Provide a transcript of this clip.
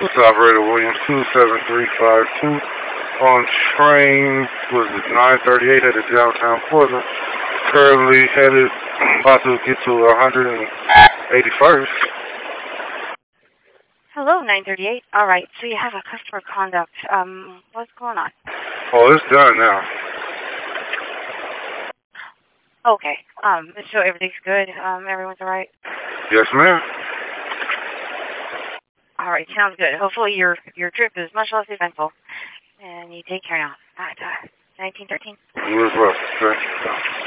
This is Operator Williams 27352 on train, was it 938 headed downtown Portland. Currently headed, about to get to 181st. Hello, 938. All right, so you have a customer conduct. What's going on? Oh, it's done now. Okay. So everything's good. Everyone's all right. Yes, ma'am. All right, sounds good. Hopefully your trip is much less eventful, and you take care now. 1913. You as well. Okay.